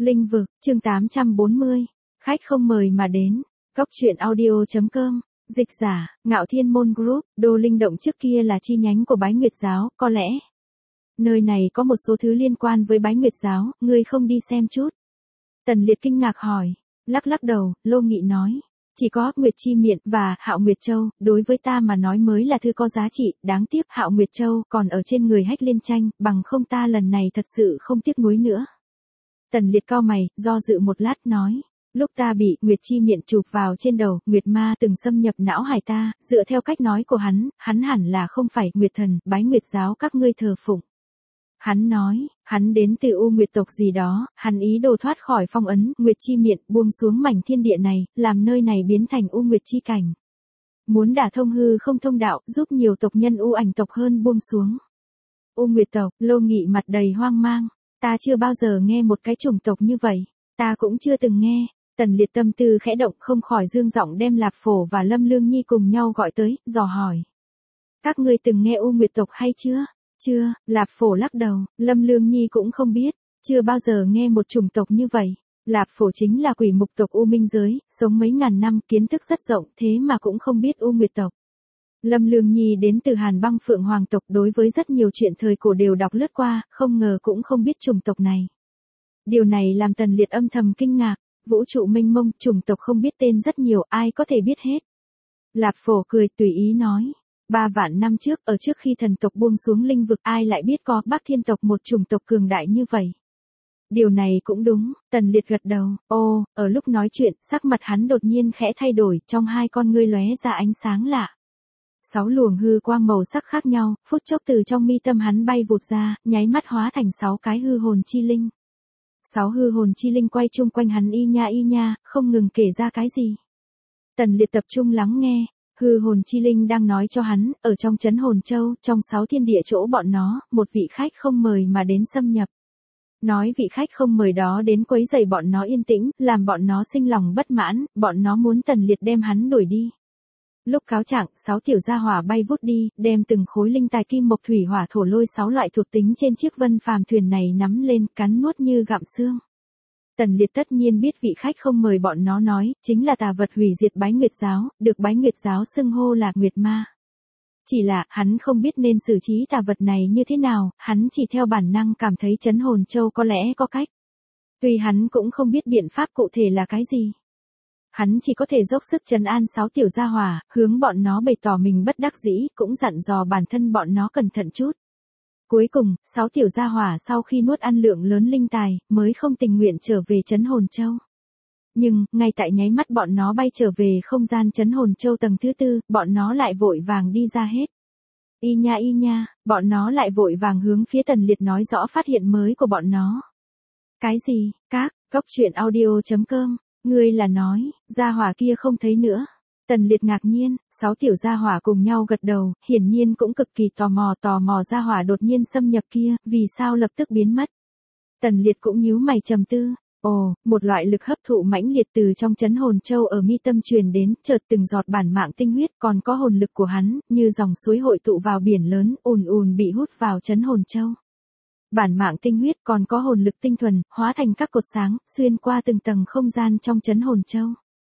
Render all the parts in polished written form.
Linh vực, chương 840. Khách không mời mà đến. Góc truyện audio.com. Dịch giả, Ngạo Thiên Môn Group, Đô Linh Động trước kia là chi nhánh của Bái Nguyệt Giáo, có lẽ. Nơi này có một số thứ liên quan với Bái Nguyệt Giáo, ngươi không đi xem chút. Tần Liệt kinh ngạc hỏi. Lắc lắc đầu, Lô Nghị nói. Chỉ có Nguyệt Chi Miện và Hạo Nguyệt Châu, đối với ta mà nói mới là thứ có giá trị, đáng tiếc Hạo Nguyệt Châu còn ở trên người Hách Liên Tranh, bằng không ta lần này thật sự không tiếc nuối nữa. Tần Liệt cau mày, do dự một lát nói. Lúc ta bị Nguyệt Chi Miện chụp vào trên đầu, Nguyệt Ma từng xâm nhập não hải ta, dựa theo cách nói của hắn hẳn là không phải Nguyệt Thần, Bái Nguyệt Giáo các ngươi thờ phụng. Hắn nói, hắn đến từ U Nguyệt tộc gì đó, hắn ý đồ thoát khỏi phong ấn, Nguyệt Chi Miện buông xuống mảnh thiên địa này, làm nơi này biến thành U Nguyệt Chi cảnh. Muốn đả thông hư không thông đạo, giúp nhiều tộc nhân U Ảnh tộc hơn buông xuống. U Nguyệt tộc, Lô Nghị mặt đầy hoang mang, ta chưa bao giờ nghe một cái chủng tộc như vậy, ta cũng chưa từng nghe. Tần Liệt tâm tư khẽ động không khỏi dương giọng đem Lạp Phổ và Lâm Lương Nhi cùng nhau gọi tới, dò hỏi. Các ngươi từng nghe U Nguyệt tộc hay chưa? Chưa, Lạp Phổ lắc đầu, Lâm Lương Nhi cũng không biết, chưa bao giờ nghe một chủng tộc như vậy. Lạp Phổ chính là quỷ mục tộc U Minh giới, sống mấy ngàn năm, kiến thức rất rộng, thế mà cũng không biết U Nguyệt tộc. Lâm Lương Nhi đến từ Hàn Băng Phượng Hoàng tộc, đối với rất nhiều chuyện thời cổ đều đọc lướt qua, không ngờ cũng không biết chủng tộc này. Điều này làm Tần Liệt âm thầm kinh ngạc, vũ trụ mênh mông, chủng tộc không biết tên rất nhiều, ai có thể biết hết. Lạp Phổ cười tùy ý nói. 3 vạn năm trước, ở trước khi thần tộc buông xuống linh vực, ai lại biết có Bắc Thiên tộc một chủng tộc cường đại như vậy. Điều này cũng đúng, Tần Liệt gật đầu, ở lúc nói chuyện, sắc mặt hắn đột nhiên khẽ thay đổi, trong hai con ngươi lóe ra ánh sáng lạ. 6 luồng hư quang màu sắc khác nhau, phút chốc từ trong mi tâm hắn bay vụt ra, nháy mắt hóa thành 6 cái hư hồn chi linh. 6 hư hồn chi linh quay chung quanh hắn y nha, không ngừng kể ra cái gì. Tần Liệt tập trung lắng nghe. Hư hồn chi linh đang nói cho hắn, ở trong trấn hồn châu, trong 6 thiên địa chỗ bọn nó, một vị khách không mời mà đến xâm nhập. Nói vị khách không mời đó đến quấy rầy bọn nó yên tĩnh, làm bọn nó sinh lòng bất mãn, bọn nó muốn Tần Liệt đem hắn đuổi đi. Lúc cáo trạng, 6 tiểu gia hỏa bay vút đi, đem từng khối linh tài kim mộc thủy hỏa thổ lôi 6 loại thuộc tính trên chiếc vân phàm thuyền này nắm lên, cắn nuốt như gặm xương. Tần Liệt tất nhiên biết vị khách không mời bọn nó nói, chính là tà vật hủy diệt Bái Nguyệt Giáo, được Bái Nguyệt Giáo xưng hô là Nguyệt Ma. Chỉ là, hắn không biết nên xử trí tà vật này như thế nào, hắn chỉ theo bản năng cảm thấy trấn hồn châu có lẽ có cách. Tuy hắn cũng không biết biện pháp cụ thể là cái gì. Hắn chỉ có thể dốc sức trấn an 6 tiểu gia hỏa, hướng bọn nó bày tỏ mình bất đắc dĩ, cũng dặn dò bản thân bọn nó cẩn thận chút. Cuối cùng, 6 tiểu gia hỏa sau khi nuốt ăn lượng lớn linh tài, mới không tình nguyện trở về trấn hồn châu. Nhưng, ngay tại nháy mắt bọn nó bay trở về không gian trấn hồn châu tầng thứ 4, bọn nó lại vội vàng đi ra hết. Y nha, bọn nó lại vội vàng hướng phía Tần Liệt nói rõ phát hiện mới của bọn nó. Cái gì, góc truyện audio.com, ngươi là nói, gia hỏa kia không thấy nữa. Tần Liệt ngạc nhiên, 6 tiểu gia hỏa cùng nhau gật đầu, hiển nhiên cũng cực kỳ tò mò gia hỏa đột nhiên xâm nhập kia, vì sao lập tức biến mất. Tần Liệt cũng nhíu mày trầm tư, một loại lực hấp thụ mãnh liệt từ trong trấn hồn châu ở mi tâm truyền đến, chợt từng giọt bản mạng tinh huyết, còn có hồn lực của hắn, như dòng suối hội tụ vào biển lớn, ùn bị hút vào trấn hồn châu. Bản mạng tinh huyết còn có hồn lực tinh thuần, hóa thành các cột sáng, xuyên qua từng tầng không gian trong trấn hồn châu.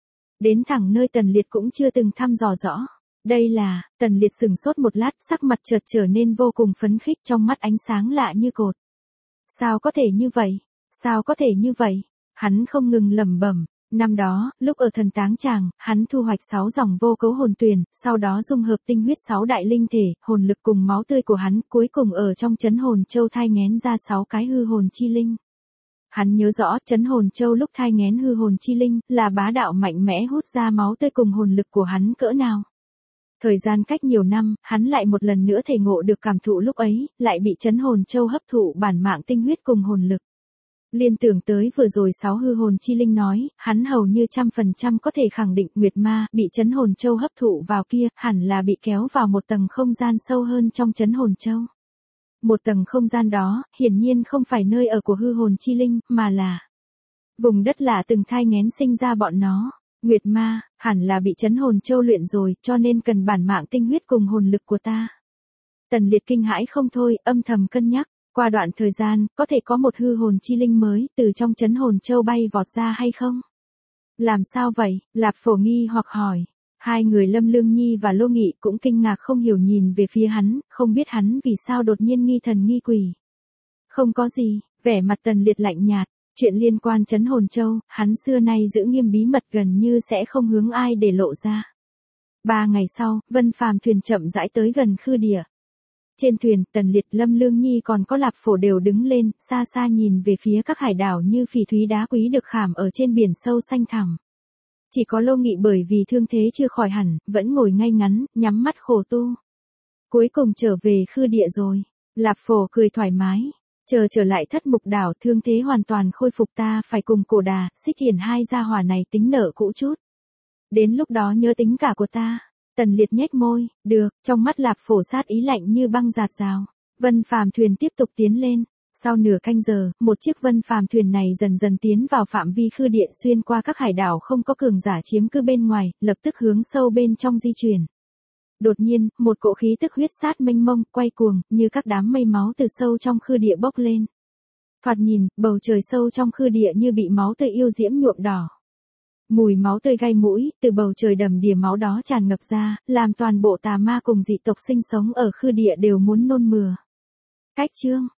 Đến thẳng nơi Tần Liệt cũng chưa từng thăm dò rõ. Đây là, Tần Liệt sừng sốt một lát, sắc mặt chợt trở nên vô cùng phấn khích, trong mắt ánh sáng lạ như cột. Sao có thể như vậy? Hắn không ngừng lẩm bẩm. Năm đó, lúc ở Thần Táng Tràng, hắn thu hoạch 6 dòng vô cấu hồn tuyền, sau đó dung hợp tinh huyết 6 đại linh thể, hồn lực cùng máu tươi của hắn, cuối cùng ở trong trấn hồn châu thai nghén ra 6 cái hư hồn chi linh. Hắn nhớ rõ, trấn hồn châu lúc thai nghén hư hồn chi linh, là bá đạo mạnh mẽ hút ra máu tươi cùng hồn lực của hắn cỡ nào. Thời gian cách nhiều năm, hắn lại một lần nữa thể ngộ được cảm thụ lúc ấy, lại bị trấn hồn châu hấp thụ bản mạng tinh huyết cùng hồn lực. Liên tưởng tới vừa rồi 6 hư hồn chi linh nói, hắn hầu như 100% có thể khẳng định Nguyệt Ma bị trấn hồn châu hấp thụ vào kia, hẳn là bị kéo vào một tầng không gian sâu hơn trong trấn hồn châu. Một tầng không gian đó, hiển nhiên không phải nơi ở của hư hồn chi linh, mà là vùng đất lạ từng thai nghén sinh ra bọn nó. Nguyệt Ma, hẳn là bị trấn hồn châu luyện rồi, cho nên cần bản mạng tinh huyết cùng hồn lực của ta. Tần Liệt kinh hãi không thôi, âm thầm cân nhắc. Qua đoạn thời gian, có thể có một hư hồn chi linh mới từ trong trấn hồn châu bay vọt ra hay không? Làm sao vậy? Lạp Phổ nghi hoặc hỏi. Hai người Lâm Lương Nhi và Lô Nghị cũng kinh ngạc không hiểu nhìn về phía hắn, không biết hắn vì sao đột nhiên nghi thần nghi quỷ. Không có gì, vẻ mặt Tần Liệt lạnh nhạt, chuyện liên quan trấn hồn châu, hắn xưa nay giữ nghiêm bí mật gần như sẽ không hướng ai để lộ ra. 3 ngày sau, Vân Phàm thuyền chậm rãi tới gần Khư Địa. Trên thuyền, Tần Liệt, Lâm Lương Nhi còn có Lạp Phổ đều đứng lên, xa xa nhìn về phía các hải đảo như phỉ thúy đá quý được khảm ở trên biển sâu xanh thẳm. Chỉ có Lô Nghị bởi vì thương thế chưa khỏi hẳn, vẫn ngồi ngay ngắn, nhắm mắt khổ tu. Cuối cùng trở về Khư Địa rồi. Lạp Phổ cười thoải mái. Chờ trở lại Thất Mục Đảo, thương thế hoàn toàn khôi phục, ta phải cùng Cổ Đà, Xích Hiển hai gia hỏa này tính nợ cũ chút. Đến lúc đó nhớ tính cả của ta. Tần Liệt nhếch môi, được, trong mắt Lạp Phổ sát ý lạnh như băng rạt rào. Vân Phàm thuyền tiếp tục tiến lên. Sau nửa canh giờ, một chiếc Vân Phàm thuyền này dần dần tiến vào phạm vi Khư Địa, xuyên qua các hải đảo không có cường giả chiếm cứ bên ngoài, lập tức hướng sâu bên trong di chuyển. Đột nhiên, một cỗ khí tức huyết sát mênh mông, quay cuồng, như các đám mây máu từ sâu trong Khư Địa bốc lên. Thoạt nhìn, bầu trời sâu trong Khư Địa như bị máu tươi yêu diễm nhuộm đỏ. Mùi máu tươi gai mũi, từ bầu trời đầm đìa máu đó tràn ngập ra, làm toàn bộ tà ma cùng dị tộc sinh sống ở Khư Địa đều muốn nôn mửa. Cách chương